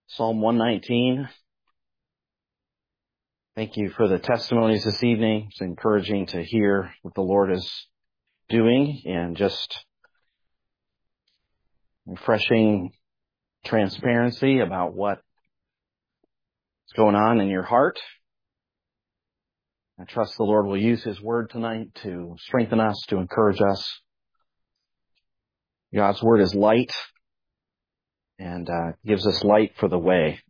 Psalm 119. Thank you for the testimonies this evening. It's encouraging to hear what the Lord is doing and just refreshing transparency about what's going on in your heart. I trust the Lord will use His Word tonight to strengthen us, to encourage us. God's Word is light and gives us light for the way.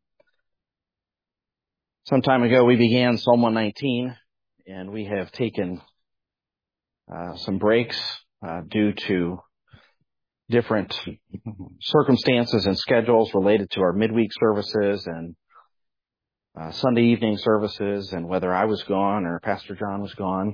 Some time ago we began Psalm 119 and we have taken some breaks due to different circumstances and schedules related to our midweek services and Sunday evening services, and whether I was gone or Pastor John was gone.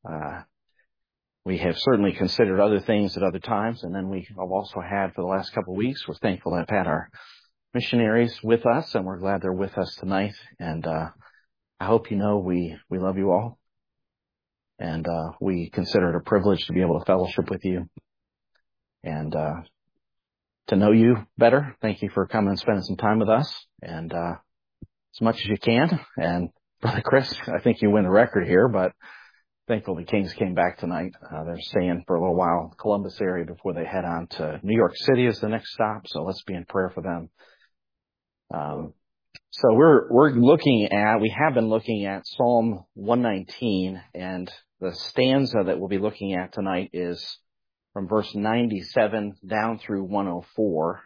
We have certainly considered other things at other times, and then we have also had for the last couple of weeks, we're thankful to have had our missionaries with us, and we're glad they're with us tonight. And I hope you know we love you all, and we consider it a privilege to be able to fellowship with you and to know you better. Thank you for coming and spending some time with us, and as much as you can. And Brother Chris, I think you win the record here, but thankfully the Kings came back tonight. They're staying for a little while in the Columbus area before they head on to New York City as the next stop. So let's be in prayer for them. So we have been looking at Psalm 119, and the stanza that we'll be looking at tonight is from verse 97 down through 104.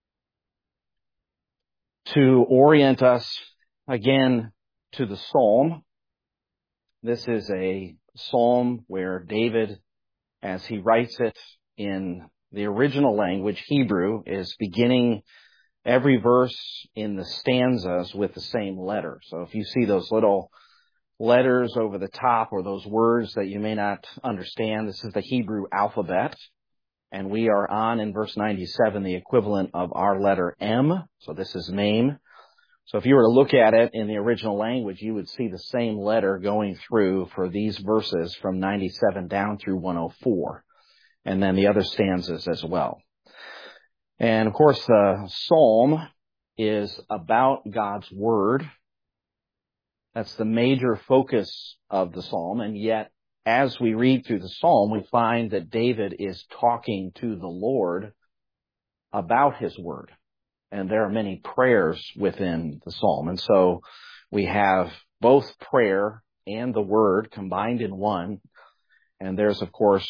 To orient us again to the psalm, this is a psalm where David, as he writes it in the original language, Hebrew, is beginning every verse in the stanzas with the same letter. So if you see those little letters over the top or those words that you may not understand, this is the Hebrew alphabet. And we are on, in verse 97, the equivalent of our letter M. So this is Mem. So if you were to look at it in the original language, you would see the same letter going through for these verses from 97 down through 104. And then the other stanzas as well. And of course, the psalm is about God's Word. That's the major focus of the psalm. And yet, as we read through the psalm, we find that David is talking to the Lord about His Word. And there are many prayers within the psalm. And so we have both prayer and the Word combined in one. And there's, of course,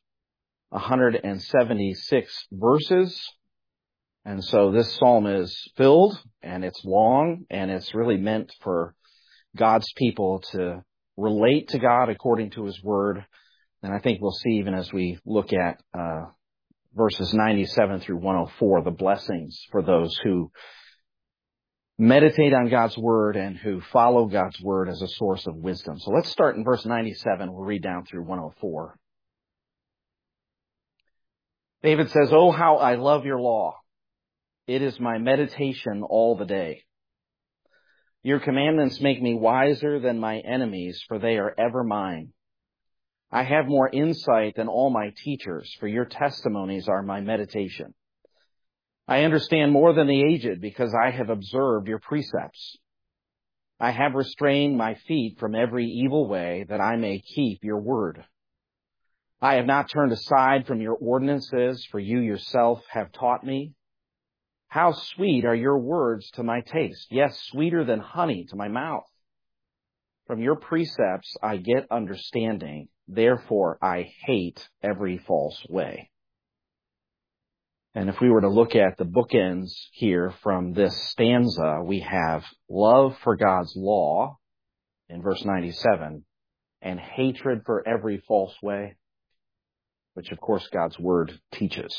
176 verses. And so this psalm is filled, and it's long, and it's really meant for God's people to relate to God according to His Word. And I think we'll see, even as we look at verses 97 through 104, the blessings for those who meditate on God's Word and who follow God's Word as a source of wisdom. So let's start in verse 97. We'll read down through 104. David says, "Oh, how I love your law. It is my meditation all the day. Your commandments make me wiser than my enemies, for they are ever mine. I have more insight than all my teachers, for your testimonies are my meditation. I understand more than the aged, because I have observed your precepts. I have restrained my feet from every evil way, that I may keep your word. I have not turned aside from your ordinances, for you yourself have taught me. How sweet are your words to my taste, yes, sweeter than honey to my mouth. From your precepts I get understanding, therefore I hate every false way." And if we were to look at the bookends here from this stanza, we have love for God's law in verse 97 and hatred for every false way, which of course God's Word teaches.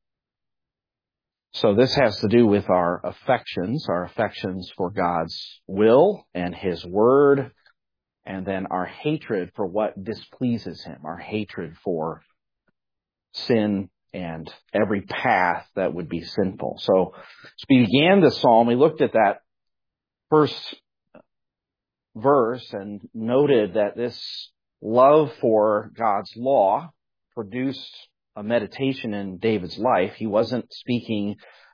So this has to do with our affections for God's will and His Word, and then our hatred for what displeases Him, our hatred for sin and every path that would be sinful. So as we began the psalm, we looked at that first verse and noted that this love for God's law produced a meditation in David's life. He wasn't speaking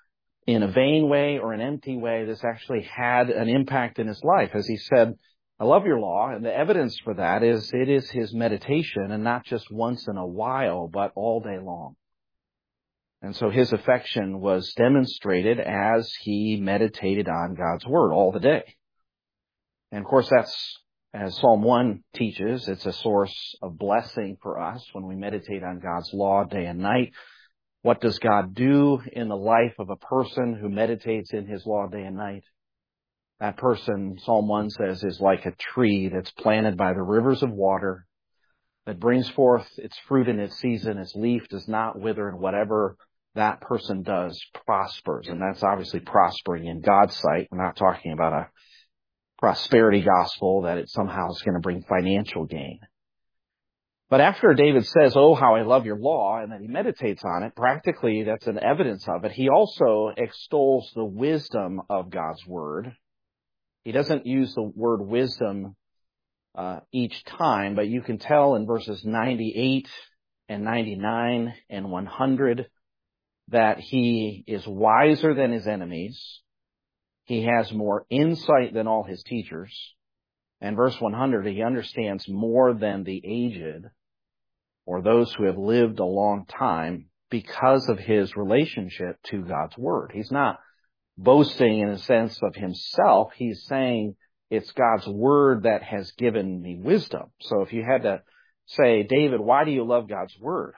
in a vain way or an empty way. This actually had an impact in his life. As he said, I love your law, and the evidence for that is it is his meditation, and not just once in a while, but all day long. And so his affection was demonstrated as he meditated on God's word all the day. And of course, that's, as Psalm 1 teaches, it's a source of blessing for us when we meditate on God's law day and night. What does God do in the life of a person who meditates in his law day and night? That person, Psalm 1 says, is like a tree that's planted by the rivers of water, that brings forth its fruit in its season. Its leaf does not wither, and whatever that person does prospers. And that's obviously prospering in God's sight. We're not talking about a prosperity gospel that it somehow is going to bring financial gain. But after David says, oh, how I love your law, and then he meditates on it, practically that's an evidence of it. He also extols the wisdom of God's word. He doesn't use the word wisdom each time, but you can tell in verses 98 and 99 and 100 that he is wiser than his enemies. He has more insight than all his teachers. And verse 100, he understands more than the aged or those who have lived a long time because of his relationship to God's word. He's not boasting in a sense of himself. He's saying it's God's word that has given me wisdom. So if you had to say, David, why do you love God's word?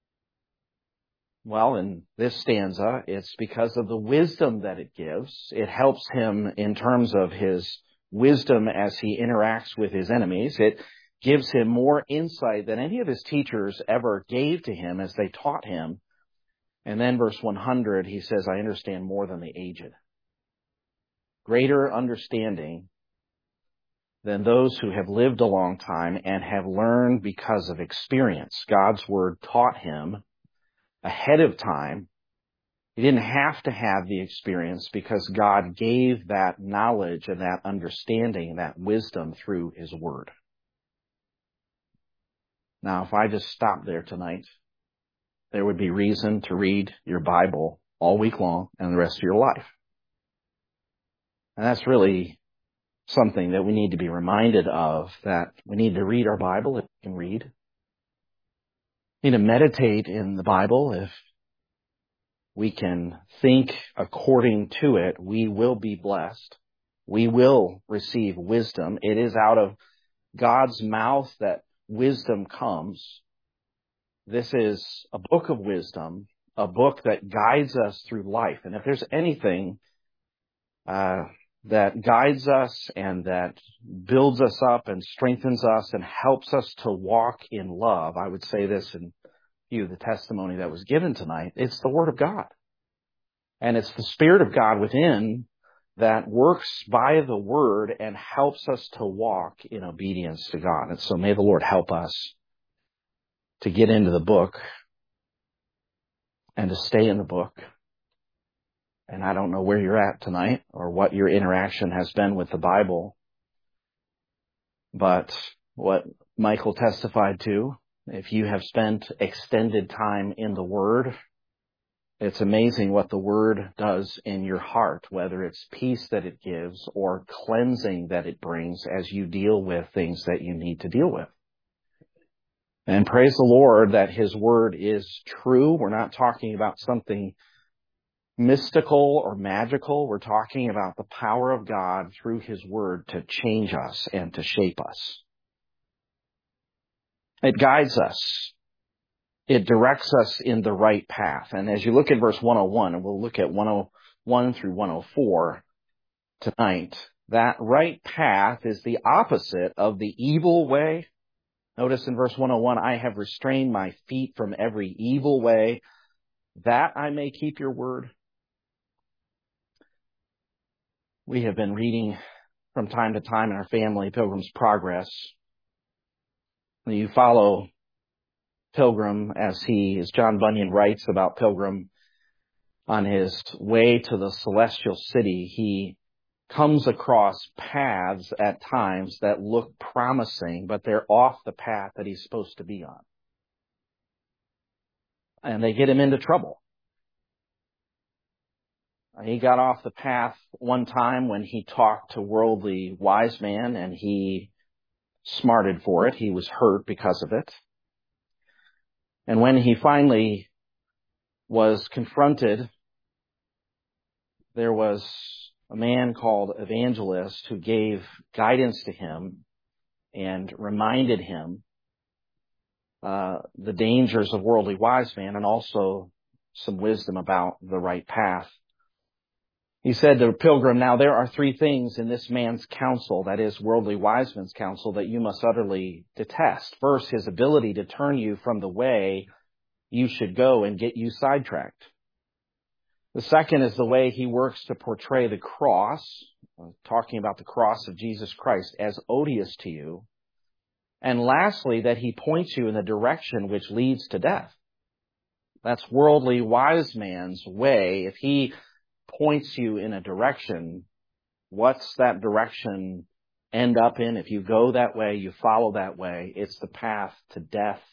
Well, in this stanza, it's because of the wisdom that it gives. It helps him in terms of his wisdom as he interacts with his enemies. It gives him more insight than any of his teachers ever gave to him as they taught him. And then verse 100, he says, I understand more than the aged. Greater understanding than those who have lived a long time and have learned because of experience. God's word taught him ahead of time. He didn't have to have the experience because God gave that knowledge and that understanding, that wisdom through his word. Now, if I just stopped there tonight, there would be reason to read your Bible all week long and the rest of your life. And that's really something that we need to be reminded of, that we need to read our Bible if we can read. We need to meditate in the Bible. If we can think according to it, we will be blessed. We will receive wisdom. It is out of God's mouth that wisdom comes. This is a book of wisdom, a book that guides us through life. And if there's anything that guides us and that builds us up and strengthens us and helps us to walk in love, I would say this in view of the testimony that was given tonight, it's the Word of God. And it's the Spirit of God within that works by the Word and helps us to walk in obedience to God. And so may the Lord help us to get into the book and to stay in the book. And I don't know where you're at tonight or what your interaction has been with the Bible. But what Michael testified to, if you have spent extended time in the Word, it's amazing what the Word does in your heart, whether it's peace that it gives or cleansing that it brings as you deal with things that you need to deal with. And praise the Lord that His Word is true. We're not talking about something mystical or magical. We're talking about the power of God through His Word to change us and to shape us. It guides us. It directs us in the right path. And as you look at verse 101, and we'll look at 101 through 104 tonight, that right path is the opposite of the evil way. Notice in verse 101, I have restrained my feet from every evil way, that I may keep your word. We have been reading from time to time in our family Pilgrim's Progress. You follow Pilgrim as John Bunyan writes about Pilgrim on his way to the celestial city. He comes across paths at times that look promising, but they're off the path that he's supposed to be on. And they get him into trouble. He got off the path one time when he talked to worldly wise man, and he smarted for it. He was hurt because of it. And when he finally was confronted, there was a man called Evangelist who gave guidance to him and reminded him the dangers of worldly wise man, and also some wisdom about the right path. He said to Pilgrim, "Now there are three things in this man's counsel, that is, worldly wise man's counsel, that you must utterly detest. First, his ability to turn you from the way you should go and get you sidetracked. The second is the way he works to portray the cross," talking about the cross of Jesus Christ, "as odious to you. And lastly, that he points you in the direction which leads to death." That's worldly wise man's way. If he points you in a direction, what's that direction end up in? If you go that way, you follow that way, it's the path to death.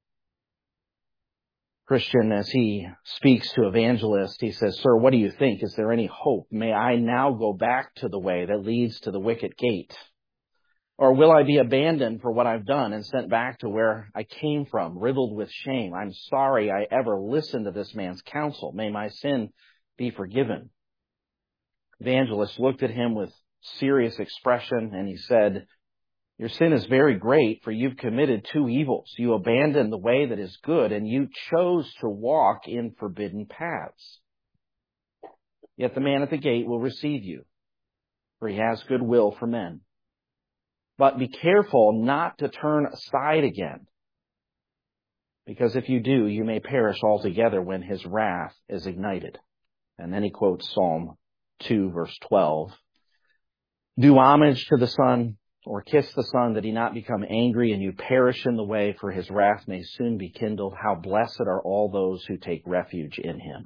Christian, as he speaks to Evangelist, he says, "Sir, what do you think? Is there any hope? May I now go back to the way that leads to the wicket gate? Or will I be abandoned for what I've done and sent back to where I came from, riddled with shame? I'm sorry I ever listened to this man's counsel. May my sin be forgiven." Evangelist looked at him with serious expression, and he said, "Your sin is very great, for you've committed two evils. You abandoned the way that is good, and you chose to walk in forbidden paths. Yet the man at the gate will receive you, for he has good will for men. But be careful not to turn aside again, because if you do, you may perish altogether when his wrath is ignited." And then he quotes Psalm 2, verse 12. "Do homage to the Son, or kiss the Son, that he not become angry and you perish in the way, for his wrath may soon be kindled. How blessed are all those who take refuge in him."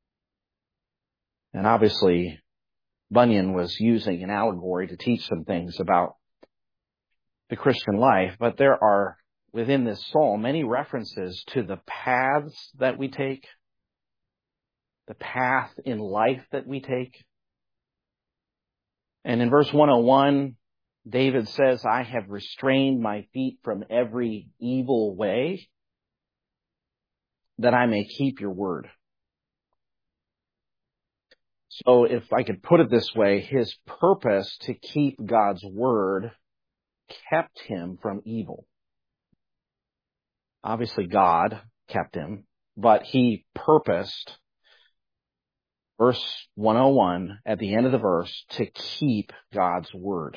And obviously, Bunyan was using an allegory to teach some things about the Christian life, but there are, within this psalm, many references to the paths that we take, the path in life that we take. And in verse 101, David says, "I have restrained my feet from every evil way, that I may keep your word." So if I could put it this way, his purpose to keep God's word kept him from evil. Obviously, God kept him, but he purposed, verse 101, at the end of the verse, to keep God's word.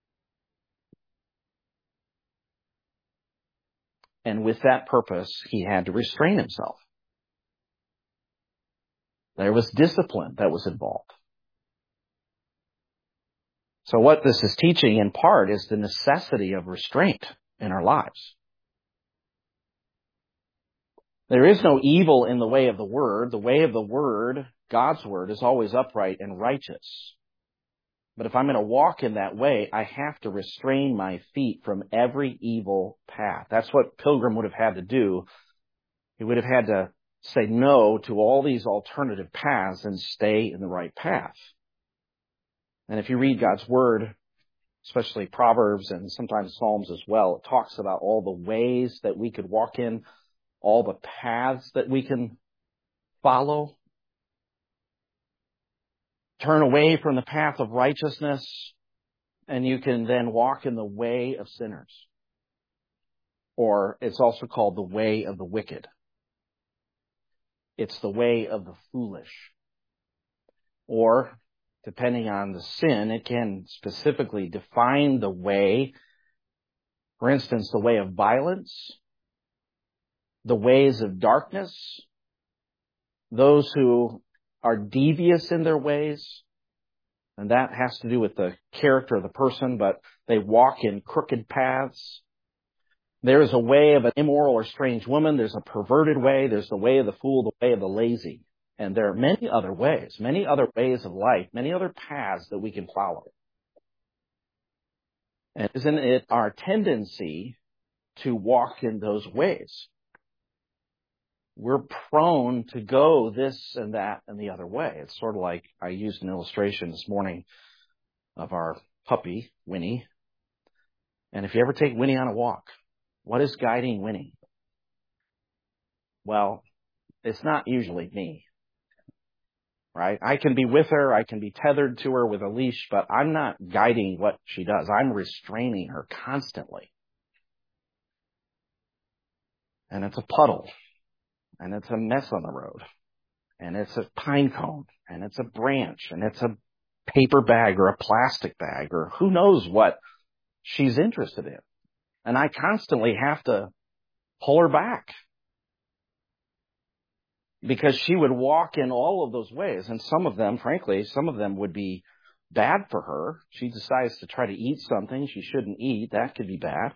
And with that purpose, he had to restrain himself. There was discipline that was involved. So what this is teaching in part is the necessity of restraint in our lives. There is no evil in the way of the word. The way of the word, God's word, is always upright and righteous. But if I'm going to walk in that way, I have to restrain my feet from every evil path. That's what Pilgrim would have had to do. He would have had to say no to all these alternative paths and stay in the right path. And if you read God's word, especially Proverbs and sometimes Psalms as well, it talks about all the ways that we could walk in, all the paths that we can follow. Turn away from the path of righteousness, and you can then walk in the way of sinners. Or it's also called the way of the wicked. It's the way of the foolish. Or, depending on the sin, it can specifically define the way. For instance, the way of violence, the ways of darkness, those who are devious in their ways, and that has to do with the character of the person, but they walk in crooked paths. There is a way of an immoral or strange woman. There's a perverted way. There's the way of the fool, the way of the lazy. And there are many other ways of life, many other paths that we can follow. And isn't it our tendency to walk in those ways? we're prone to go this and that and the other way. It's sort of like I used an illustration this morning of our puppy, Winnie. And if you ever take Winnie on a walk, what is guiding Winnie? Well, it's not usually me, right? I can be with her, I can be tethered to her with a leash, but I'm not guiding what she does. I'm restraining her constantly. And it's a puddle, and it's a mess on the road, and it's a pine cone, and it's a branch, and it's a paper bag or a plastic bag, or who knows what she's interested in. And I constantly have to pull her back, because she would walk in all of those ways. And some of them, frankly, some of them would be bad for her. She decides to try to eat something she shouldn't eat. That could be bad.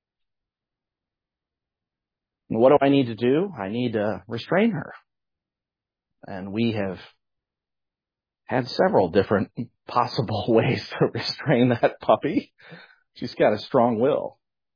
And what do I need to do? I need to restrain her. And we have had several different possible ways to restrain that puppy. She's got a strong will.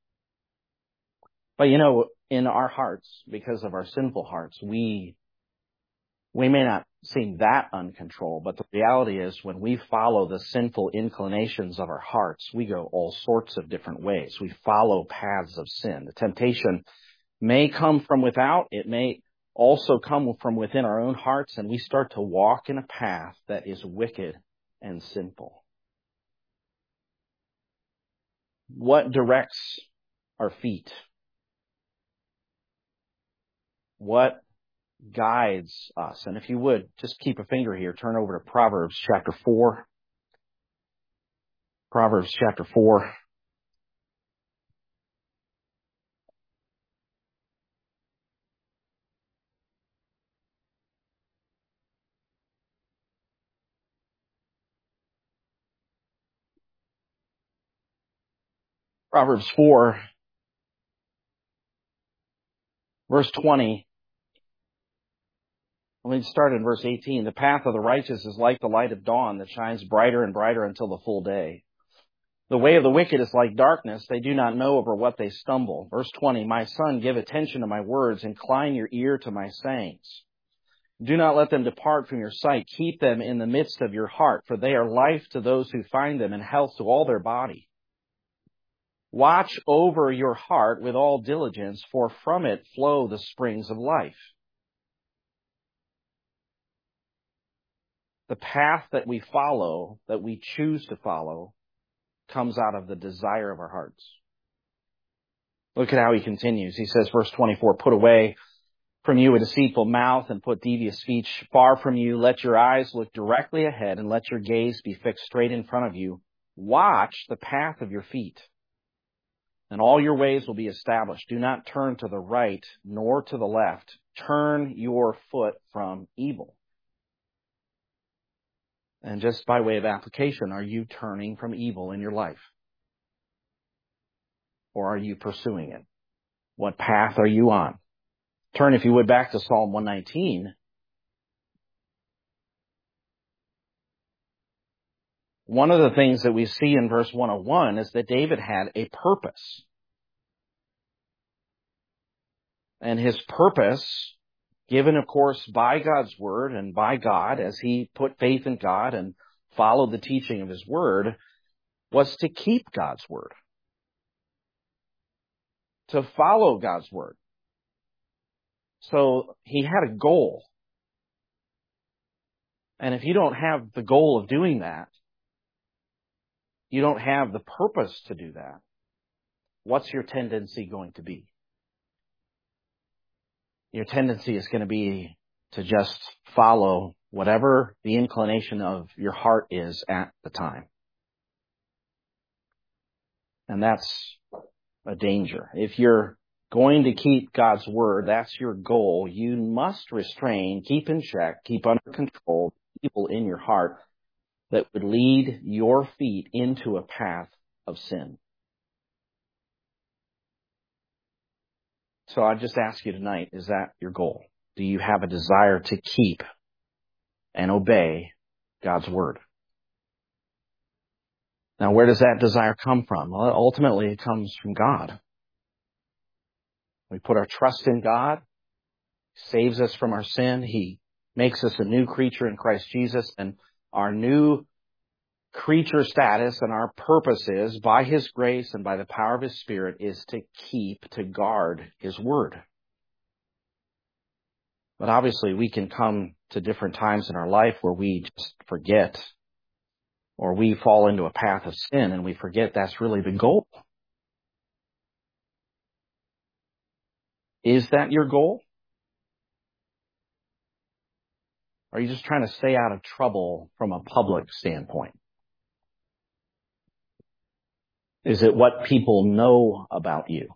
But in our hearts, because of our sinful hearts, we may not seem that uncontrolled, but the reality is when we follow the sinful inclinations of our hearts, we go all sorts of different ways. We follow paths of sin. The temptation may come from without. It may also come from within our own hearts, and we start to walk in a path that is wicked and sinful. What directs our feet? What guides us? And if you would, just keep a finger here. Turn over to Proverbs chapter 4. Proverbs chapter 4. Proverbs 4, verse 20. Let me start in verse 18. The path of the righteous is like the light of dawn that shines brighter and brighter until the full day. The way of the wicked is like darkness. They do not know over what they stumble. Verse 20. My son, give attention to my words. Incline your ear to my sayings. Do not let them depart from your sight. Keep them in the midst of your heart, for they are life to those who find them and health to all their body. Watch over your heart with all diligence, for from it flow the springs of life. The path that we follow, that we choose to follow, comes out of the desire of our hearts. Look at how he continues. He says, verse 24, put away from you a deceitful mouth and put devious speech far from you. Let your eyes look directly ahead and let your gaze be fixed straight in front of you. Watch the path of your feet, and all your ways will be established. Do not turn to the right nor to the left. Turn your foot from evil. And just by way of application, are you turning from evil in your life? Or are you pursuing it? What path are you on? Turn, if you would, back to Psalm 119. One of the things that we see in verse 101 is that David had a purpose. And his purpose, given, of course, by God's word and by God, as he put faith in God and followed the teaching of his word, was to keep God's word. To follow God's word. So he had a goal. And if you don't have the goal of doing that, you don't have the purpose to do that, what's your tendency going to be? Your tendency is going to be to just follow whatever the inclination of your heart is at the time. And that's a danger. If you're going to keep God's word, that's your goal, you must restrain, keep in check, keep under control evil in your heart that would lead your feet into a path of sin. So I just ask you tonight, is that your goal? Do you have a desire to keep and obey God's word? Now, where does that desire come from? Well, ultimately, it comes from God. We put our trust in God. saves us from our sin. He makes us a new creature in Christ Jesus. And our new creature status and our purpose is, by His grace and by the power of His Spirit, is to keep, to guard His Word. But obviously we can come to different times in our life where we just forget, or we fall into a path of sin and we forget that's really the goal. Is that your goal? Or are you just trying to stay out of trouble from a public standpoint? Is it what people know about you?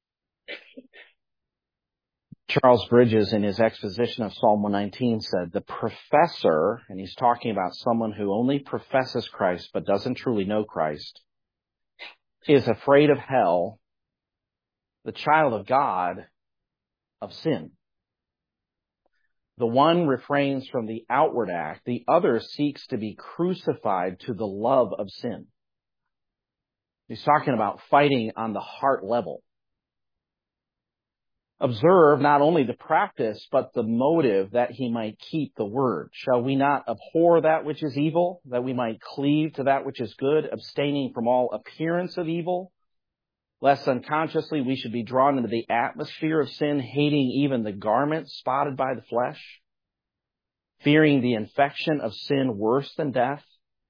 Charles Bridges, in his exposition of Psalm 119, said, the professor, and he's talking about someone who only professes Christ but doesn't truly know Christ, is afraid of hell. The child of God, of sin. The one refrains from the outward act. The other seeks to be crucified to the love of sin. He's talking about fighting on the heart level. Observe not only the practice, but the motive that he might keep the word. Shall we not abhor that which is evil, that we might cleave to that which is good, abstaining from all appearance of evil? Lest unconsciously we should be drawn into the atmosphere of sin, hating even the garment spotted by the flesh, fearing the infection of sin worse than death.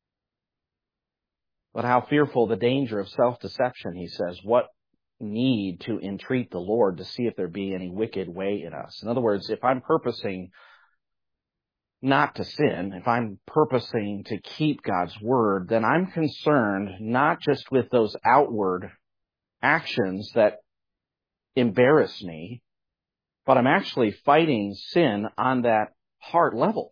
But how fearful the danger of self-deception, he says. What need to entreat the Lord to see if there be any wicked way in us. In other words, if I'm purposing not to sin, if I'm purposing to keep God's word, then I'm concerned not just with those outward actions that embarrass me, but I'm actually fighting sin on that heart level.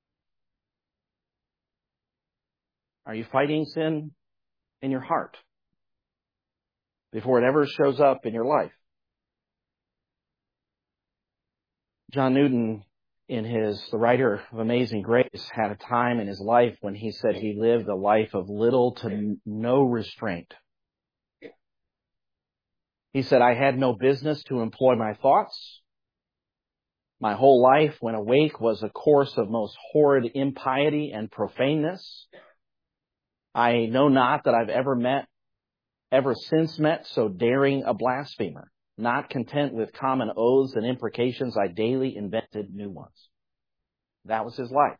Are you fighting sin in your heart before it ever shows up in your life? John Newton, the writer of Amazing Grace, had a time in his life when he said he lived a life of little to no restraint. He said, I had no business to employ my thoughts. My whole life, when awake, was a course of most horrid impiety and profaneness. I know not that I've ever since met so daring a blasphemer. Not content with common oaths and imprecations, I daily invented new ones. That was his life.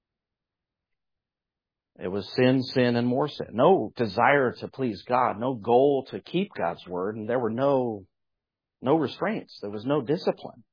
It was sin, sin, and more sin. No desire to please God, no goal to keep God's word, and there were no restraints. There was no discipline.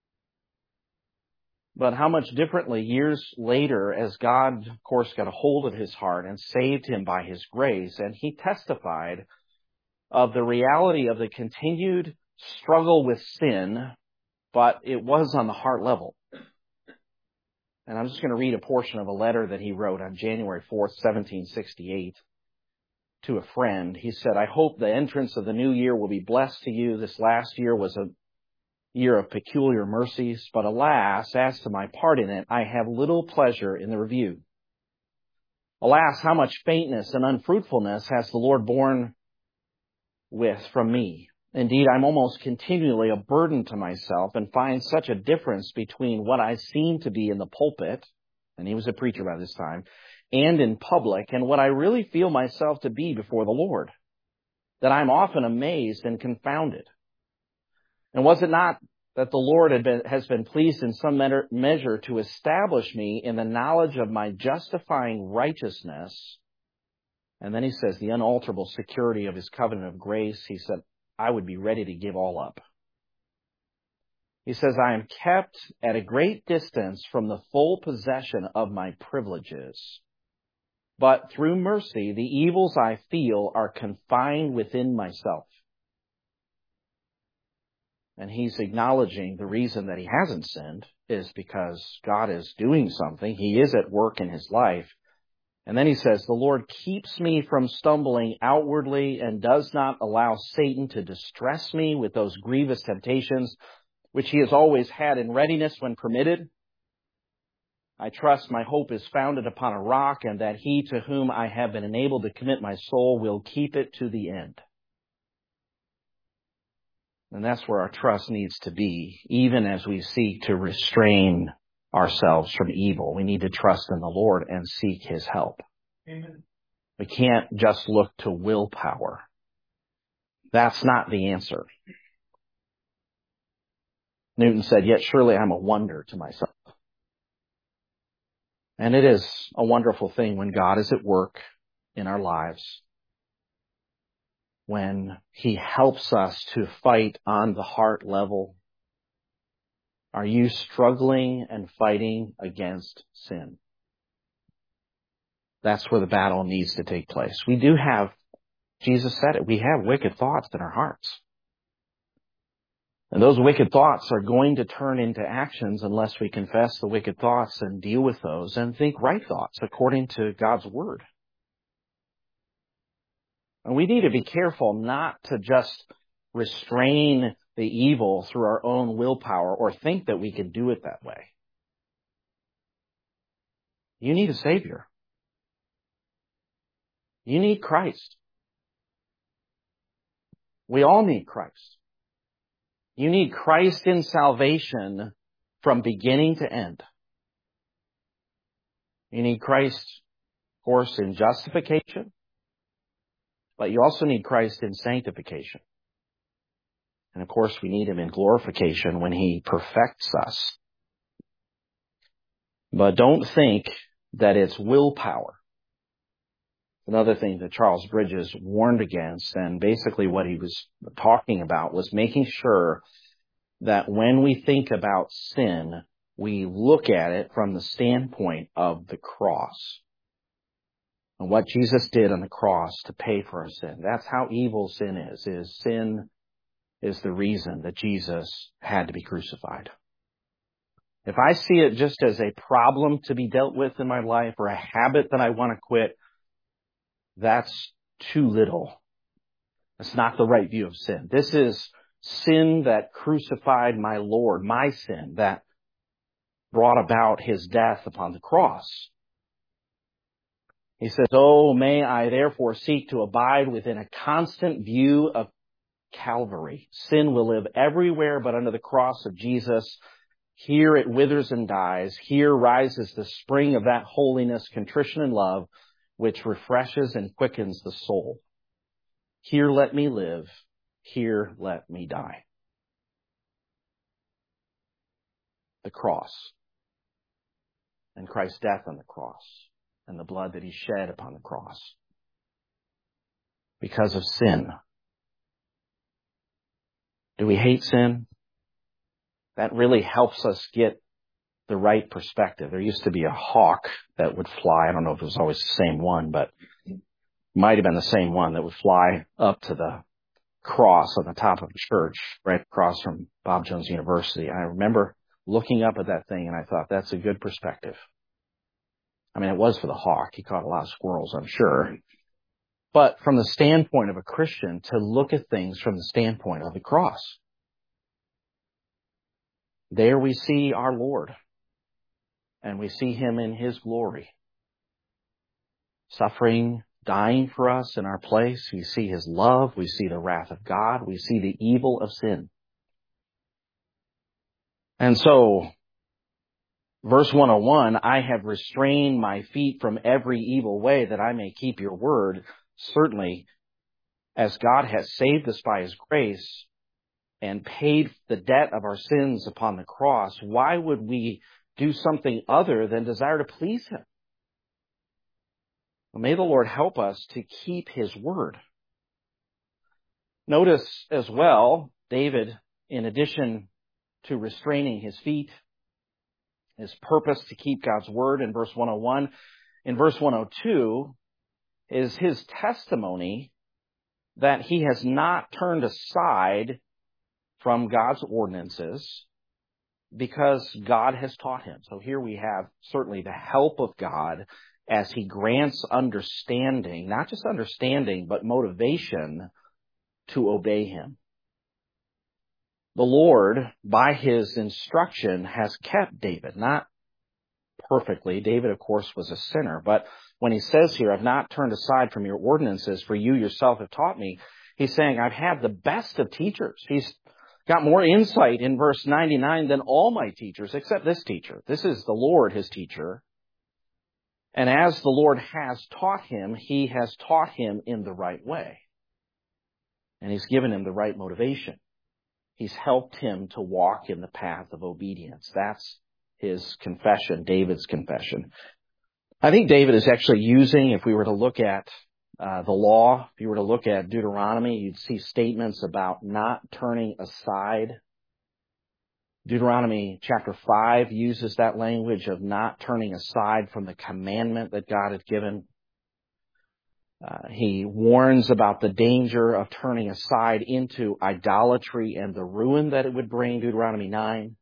But how much differently years later, as God, of course, got a hold of his heart and saved him by His grace, and he testified of the reality of the continued struggle with sin, but it was on the heart level. And I'm just going to read a portion of a letter that he wrote on January 4th, 1768 to a friend. He said, I hope the entrance of the new year will be blessed to you. This last year was a year of peculiar mercies, but alas, as to my part in it, I have little pleasure in the review. Alas, how much faintness and unfruitfulness has the Lord borne with from me. Indeed, I'm almost continually a burden to myself and find such a difference between what I seem to be in the pulpit, and he was a preacher by this time, and in public, and what I really feel myself to be before the Lord, that I'm often amazed and confounded. And was it not that the Lord has been pleased in some measure to establish me in the knowledge of my justifying righteousness? And then he says, the unalterable security of His covenant of grace. He said, I would be ready to give all up. He says, I am kept at a great distance from the full possession of my privileges. But through mercy, the evils I feel are confined within myself. And he's acknowledging the reason that he hasn't sinned is because God is doing something. He is at work in his life. And then he says, the Lord keeps me from stumbling outwardly and does not allow Satan to distress me with those grievous temptations, which he has always had in readiness when permitted. I trust my hope is founded upon a rock, and that he to whom I have been enabled to commit my soul will keep it to the end. And that's where our trust needs to be, even as we seek to restrain ourselves from evil. We need to trust in the Lord and seek His help. Amen. We can't just look to willpower. That's not the answer. Newton said, "Yet surely I'm a wonder to myself." And it is a wonderful thing when God is at work in our lives, when He helps us to fight on the heart level. Are you struggling and fighting against sin? That's where the battle needs to take place. We do have, Jesus said it, we have wicked thoughts in our hearts. And those wicked thoughts are going to turn into actions unless we confess the wicked thoughts and deal with those and think right thoughts according to God's Word. And we need to be careful not to just restrain the evil through our own willpower or think that we can do it that way. You need a Savior. You need Christ. We all need Christ. You need Christ in salvation from beginning to end. You need Christ, of course, in justification, but you also need Christ in sanctification. And of course, we need Him in glorification when He perfects us. But don't think that it's willpower. Another thing that Charles Bridges warned against, and basically what he was talking about, was making sure that when we think about sin, we look at it from the standpoint of the cross and what Jesus did on the cross to pay for our sin. That's how evil sin is sin is the reason that Jesus had to be crucified. If I see it just as a problem to be dealt with in my life or a habit that I want to quit, that's too little. That's not the right view of sin. This is sin that crucified my Lord, my sin that brought about His death upon the cross. He says, "Oh, may I therefore seek to abide within a constant view of Calvary. Sin will live everywhere but under the cross of Jesus. Here it withers and dies. Here rises the spring of that holiness, contrition, and love, which refreshes and quickens the soul. Here let me live. Here let me die." The cross and Christ's death on the cross and the blood that He shed upon the cross because of sin. Do we hate sin? That really helps us get the right perspective. There used to be a hawk that would fly. I don't know if it was always the same one, but it might have been the same one that would fly up to the cross on the top of the church right across from Bob Jones University. I remember looking up at that thing and I thought, that's a good perspective. I mean, it was for the hawk. He caught a lot of squirrels, I'm sure. But from the standpoint of a Christian, to look at things from the standpoint of the cross. There we see our Lord, and we see Him in His glory, suffering, dying for us in our place. We see His love. We see the wrath of God. We see the evil of sin. And so, verse 101, "I have restrained my feet from every evil way that I may keep your word." Certainly, as God has saved us by His grace and paid the debt of our sins upon the cross, why would we do something other than desire to please Him? Well, may the Lord help us to keep His word. Notice as well, David, in addition to restraining his feet, his purpose to keep God's word in verse 101, in verse 102 is his testimony that he has not turned aside from God's ordinances because God has taught him. So here we have certainly the help of God as He grants understanding, not just understanding, but motivation to obey Him. The Lord, by His instruction, has kept David, not perfectly. David, of course, was a sinner, but when he says here, "I've not turned aside from your ordinances, for you yourself have taught me," he's saying, I've had the best of teachers. He's got more insight in verse 99 than all my teachers, except this teacher. This is the Lord, his teacher. And as the Lord has taught him, he has taught him in the right way. And he's given him the right motivation. He's helped him to walk in the path of obedience. That's his confession, David's confession. I think David is actually using, if we were to look at the law, if you were to look at Deuteronomy, you'd see statements about not turning aside. Deuteronomy chapter 5 uses that language of not turning aside from the commandment that God had given. He warns about the danger of turning aside into idolatry and the ruin that it would bring, Deuteronomy 9.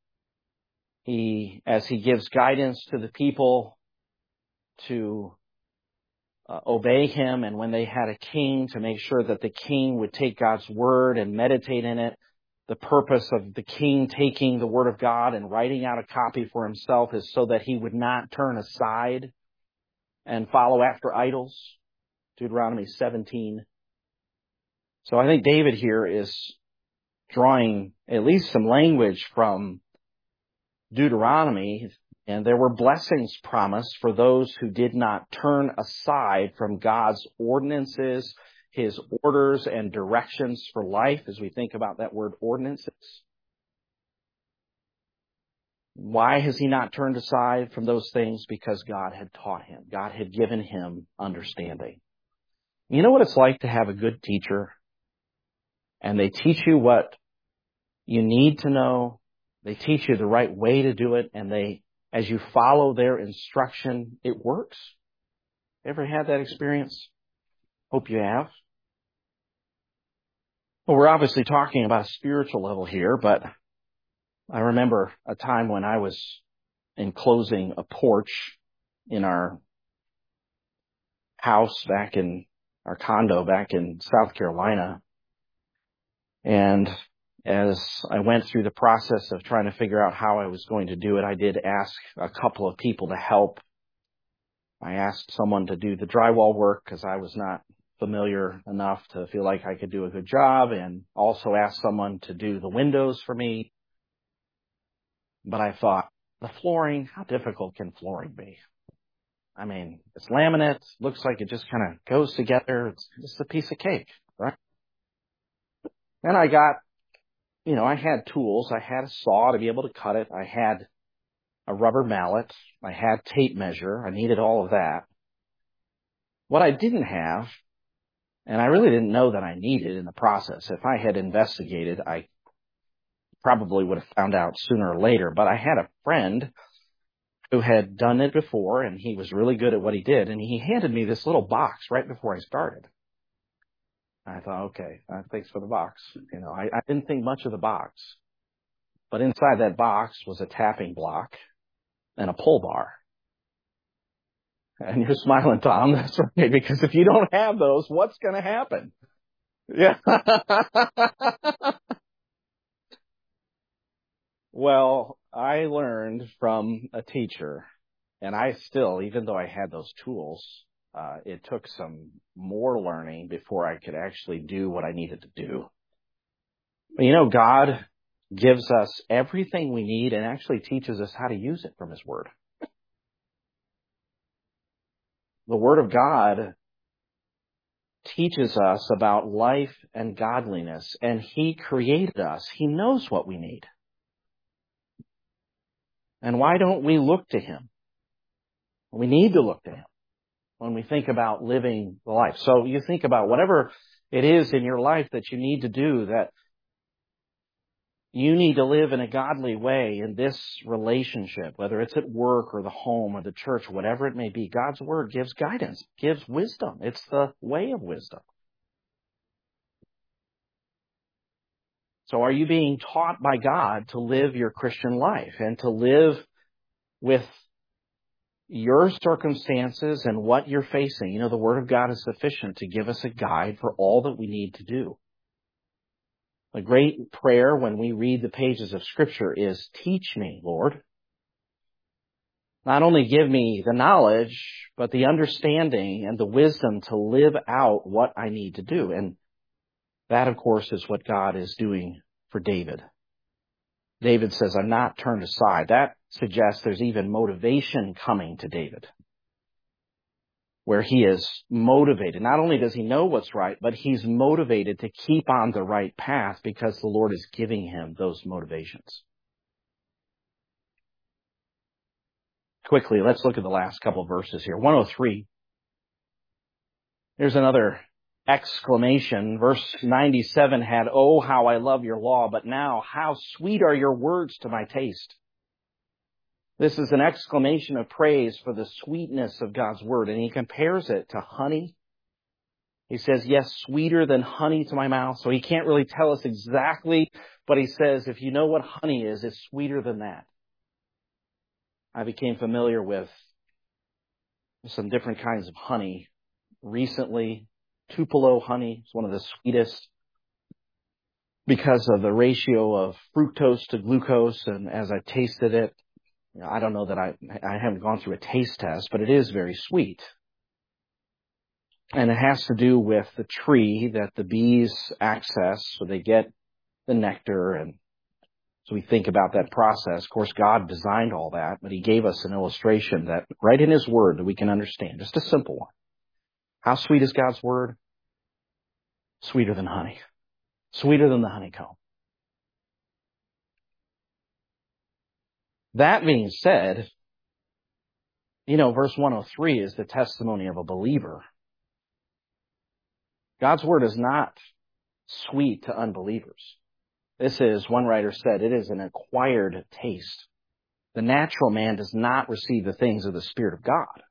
As he gives guidance to the people to obey him, and when they had a king, to make sure that the king would take God's word and meditate in it. The purpose of the king taking the word of God and writing out a copy for himself is so that he would not turn aside and follow after idols. Deuteronomy 17. So I think David here is drawing at least some language from Deuteronomy, and there were blessings promised for those who did not turn aside from God's ordinances, his orders and directions for life, as we think about that word ordinances. Why has he not turned aside from those things? Because God had taught him. God had given him understanding. You know what it's like to have a good teacher, and they teach you what you need to know. They teach you the right way to do it, and as you follow their instruction, it works. Ever had that experience? Hope you have. Well, we're obviously talking about a spiritual level here, but I remember a time when I was enclosing a porch in our house back in our condo back in South Carolina. And as I went through the process of trying to figure out how I was going to do it, I did ask a couple of people to help. I asked someone to do the drywall work because I was not familiar enough to feel like I could do a good job, and also asked someone to do the windows for me. But I thought, the flooring, how difficult can flooring be? I mean, it's laminate, looks like it just kind of goes together. It's just a piece of cake, right? And I got, I had tools. I had a saw to be able to cut it. I had a rubber mallet. I had tape measure. I needed all of that. What I didn't have, and I really didn't know that I needed in the process. If I had investigated, I probably would have found out sooner or later. But I had a friend who had done it before, and he was really good at what he did. And he handed me this little box right before I started. I thought, okay, thanks for the box. I didn't think much of the box. But inside that box was a tapping block and a pull bar. And you're smiling, Tom. That's right. Because if you don't have those, what's going to happen? Yeah. Well, I learned from a teacher, and I still, even though I had those tools, it took some more learning before I could actually do what I needed to do. But God gives us everything we need and actually teaches us how to use it from his word. The word of God teaches us about life and godliness, and he created us. He knows what we need. And why don't we look to him? We need to look to him when we think about living the life. So you think about whatever it is in your life that you need to do, that you need to live in a godly way in this relationship, whether it's at work or the home or the church, whatever it may be. God's word gives guidance, gives wisdom. It's the way of wisdom. So are you being taught by God to live your Christian life and to live with your circumstances and what you're facing? The Word of God is sufficient to give us a guide for all that we need to do. A great prayer when we read the pages of Scripture is, teach me, Lord. Not only give me the knowledge, but the understanding and the wisdom to live out what I need to do. And that, of course, is what God is doing for David. David says, I'm not turned aside. That suggests there's even motivation coming to David, where he is motivated. Not only does he know what's right, but he's motivated to keep on the right path because the Lord is giving him those motivations. Quickly, let's look at the last couple of verses here. 103. There's another exclamation. Verse 97 had, oh, how I love your law, but now how sweet are your words to my taste. This is an exclamation of praise for the sweetness of God's word, and he compares it to honey. He says, yes, sweeter than honey to my mouth. So he can't really tell us exactly, but he says, if you know what honey is, it's sweeter than that. I became familiar with some different kinds of honey recently. Tupelo honey is one of the sweetest because of the ratio of fructose to glucose. And as I tasted it, I don't know that I haven't gone through a taste test, but it is very sweet. And it has to do with the tree that the bees access, so they get the nectar. And so we think about that process. Of course, God designed all that, but he gave us an illustration that right in his word that we can understand. Just a simple one. How sweet is God's word? Sweeter than honey. Sweeter than the honeycomb. That being said, verse 103 is the testimony of a believer. God's word is not sweet to unbelievers. This is, one writer said, it is an acquired taste. The natural man does not receive the things of the Spirit of God.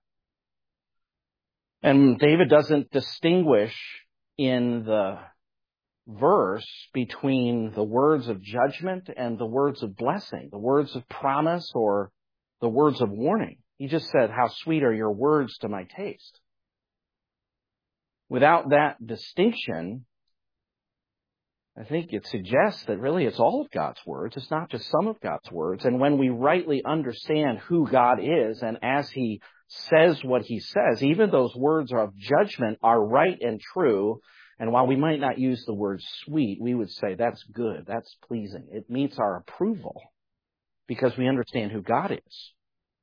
And David doesn't distinguish in the verse between the words of judgment and the words of blessing, the words of promise or the words of warning. He just said, how sweet are your words to my taste. Without that distinction, I think it suggests that really it's all of God's words. It's not just some of God's words. And when we rightly understand who God is, and as he says what he says, even those words of judgment are right and true. And while we might not use the word sweet, we would say that's good, that's pleasing. It meets our approval because we understand who God is.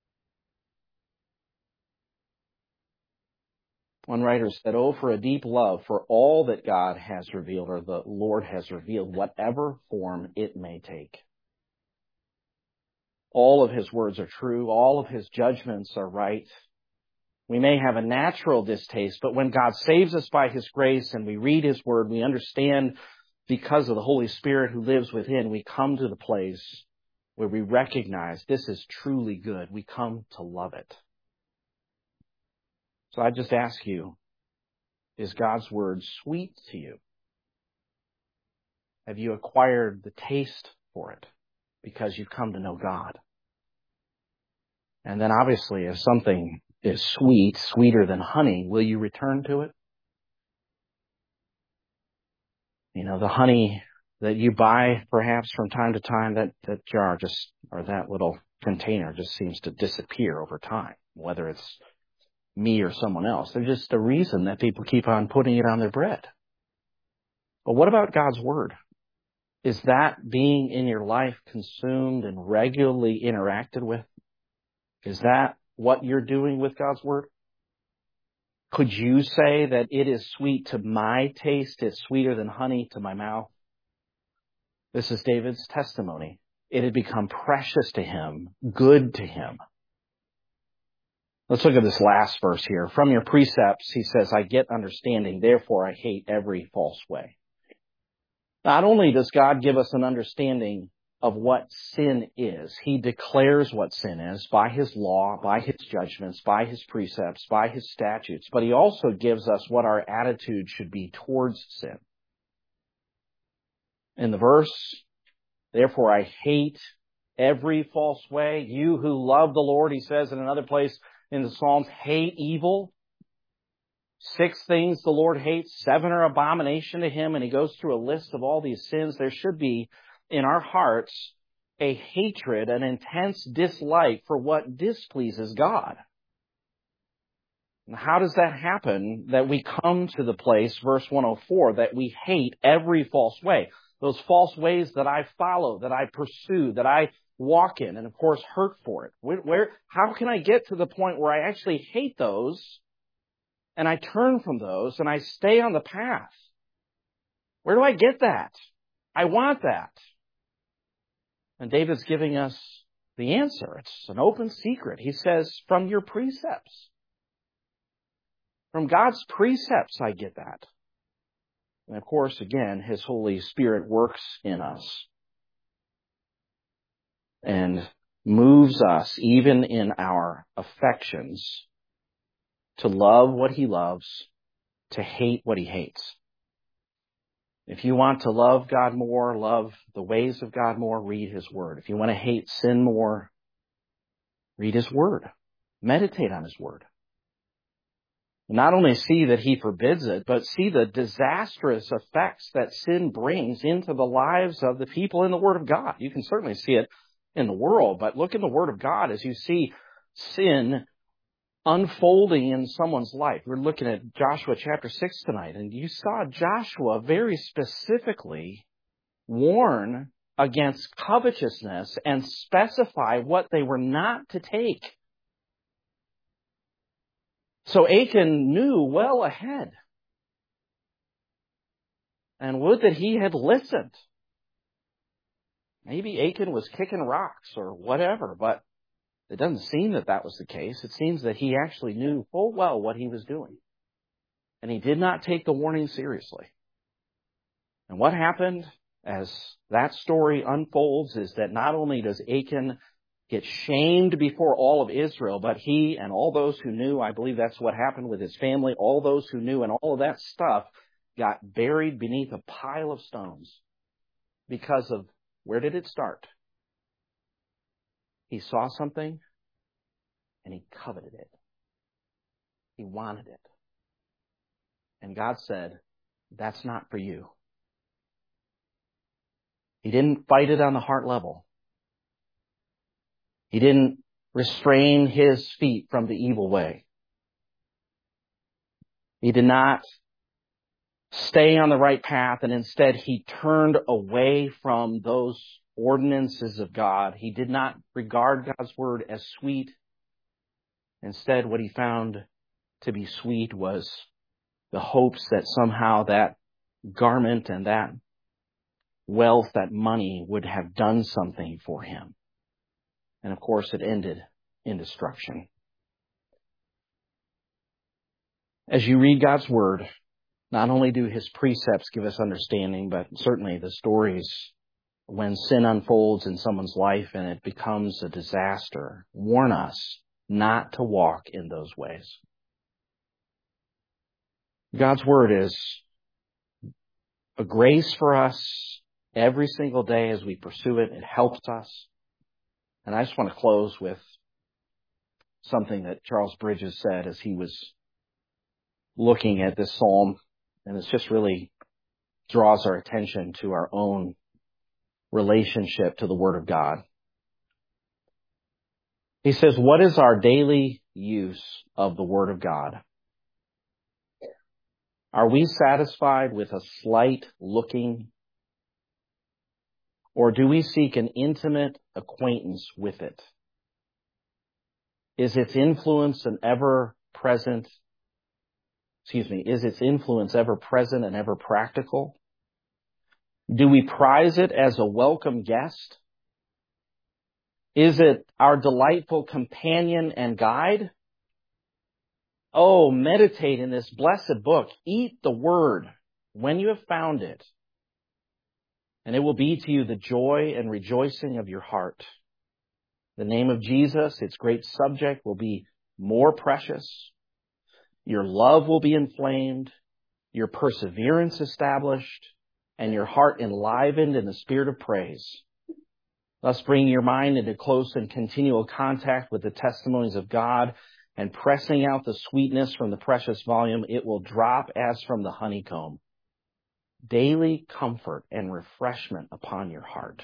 One writer said, oh, for a deep love for all that God has revealed or the Lord has revealed, whatever form it may take. All of his words are true. All of his judgments are right. We may have a natural distaste, but when God saves us by his grace and we read his word, we understand because of the Holy Spirit who lives within, we come to the place where we recognize this is truly good. We come to love it. So I just ask you, is God's word sweet to you? Have you acquired the taste for it because you've come to know God? And then obviously, if something is sweet, sweeter than honey, will you return to it? The honey that you buy perhaps from time to time, that jar or that little container just seems to disappear over time, whether it's me or someone else. There's just a reason that people keep on putting it on their bread. But what about God's word? Is that being in your life consumed and regularly interacted with? Is that what you're doing with God's word? Could you say that it is sweet to my taste, it's sweeter than honey to my mouth? This is David's testimony. It had become precious to him, good to him. Let's look at this last verse here. From your precepts, he says, I get understanding, therefore I hate every false way. Not only does God give us an understanding of what sin is, he declares what sin is by his law, by his judgments, by his precepts, by his statutes, but he also gives us what our attitude should be towards sin. In the verse, therefore I hate every false way. You who love the Lord, he says in another place in the Psalms, hate evil. 6 things the Lord hates, 7 are abomination to him, and he goes through a list of all these sins. There should be in our hearts a hatred, an intense dislike for what displeases God. And how does that happen that we come to the place, verse 104, that we hate every false way? those false ways that I follow, that I pursue, that I walk in, and of course hurt for it? How can I get to the point where I actually hate those and I turn from those and I stay on the path? Where do I get that? I want that. And David's giving us the answer. It's an open secret. He says, from your precepts. From God's precepts, I get that. And of course, again, His Holy Spirit works in us and moves us, even in our affections, to love what He loves, to hate what He hates. If you want to love God more, love the ways of God more, read His Word. If you want to hate sin more, read His Word. Meditate on His Word. Not only see that He forbids it, but see the disastrous effects that sin brings into the lives of the people in the Word of God. You can certainly see it in the world, but look in the Word of God as you see sin unfolding in someone's life. We're looking at Joshua chapter 6 tonight, and you saw Joshua very specifically warn against covetousness and specify what they were not to take. So Achan knew well ahead. And would that he had listened. Maybe Achan was kicking rocks or whatever, but it doesn't seem that that was the case. It seems that he actually knew full well what he was doing. And he did not take the warning seriously. And what happened as that story unfolds is that not only does Achan get shamed before all of Israel, but he and all those who knew, I believe that's what happened with his family, all those who knew and all of that stuff got buried beneath a pile of stones because of, where did it start? He saw something and he coveted it. He wanted it. And God said, that's not for you. He didn't fight it on the heart level. He didn't restrain his feet from the evil way. He did not stay on the right path, and instead he turned away from those ordinances of God. He did not regard God's word as sweet. Instead, what he found to be sweet was the hopes that somehow that garment and that wealth, that money would have done something for him. And of course, it ended in destruction. As you read God's word, not only do his precepts give us understanding, but certainly the stories when sin unfolds in someone's life and it becomes a disaster, warn us not to walk in those ways. God's word is a grace for us every single day as we pursue it. It helps us. And I just want to close with something that Charles Bridges said as he was looking at this psalm. And it just really draws our attention to our own relationship to the Word of God. He says, what is our daily use of the Word of God? Are we satisfied with a slight looking, or do we seek an intimate acquaintance with it? Is its influence ever present and ever practical? Do we prize it as a welcome guest? Is it our delightful companion and guide? Oh, meditate in this blessed book. Eat the word when you have found it, and it will be to you the joy and rejoicing of your heart. The name of Jesus, its great subject, will be more precious. Your love will be inflamed, your perseverance established, and your heart enlivened in the spirit of praise. Thus bringing your mind into close and continual contact with the testimonies of God and pressing out the sweetness from the precious volume, it will drop as from the honeycomb. Daily comfort and refreshment upon your heart.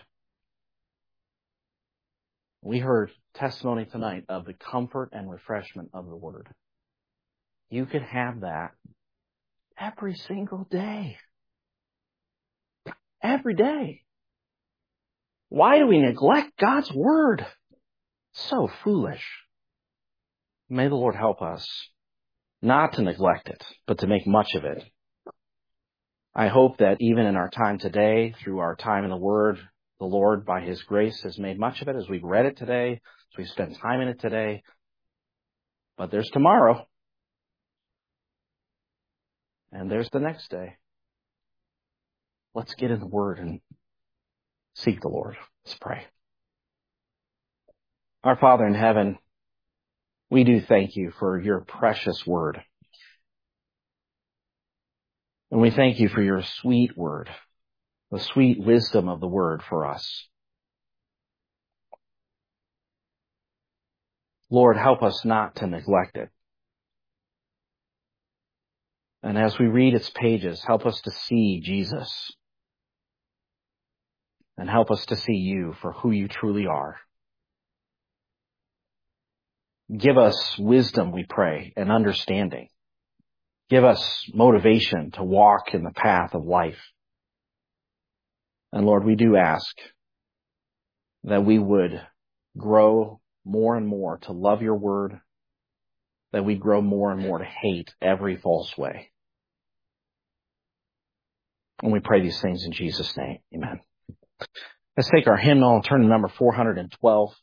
We heard testimony tonight of the comfort and refreshment of the Word. You could have that every single day. every day. Why do we neglect God's word? So foolish. May the Lord help us not to neglect it, but to make much of it. I hope that even in our time today, through our time in the Word, the Lord, by His grace, has made much of it as we've read it today, as we've spent time in it today. But there's tomorrow. And there's the next day. Let's get in the Word and seek the Lord. Let's pray. Our Father in heaven, we do thank you for your precious Word. And we thank you for your sweet Word, the sweet wisdom of the Word for us. Lord, help us not to neglect it. And as we read its pages, help us to see Jesus. And help us to see you for who you truly are. Give us wisdom, we pray, and understanding. Give us motivation to walk in the path of life. And Lord, we do ask that we would grow more and more to love your word, that we grow more and more to hate every false way. And we pray these things in Jesus' name. Amen. Let's take our hymnal and turn to number 412.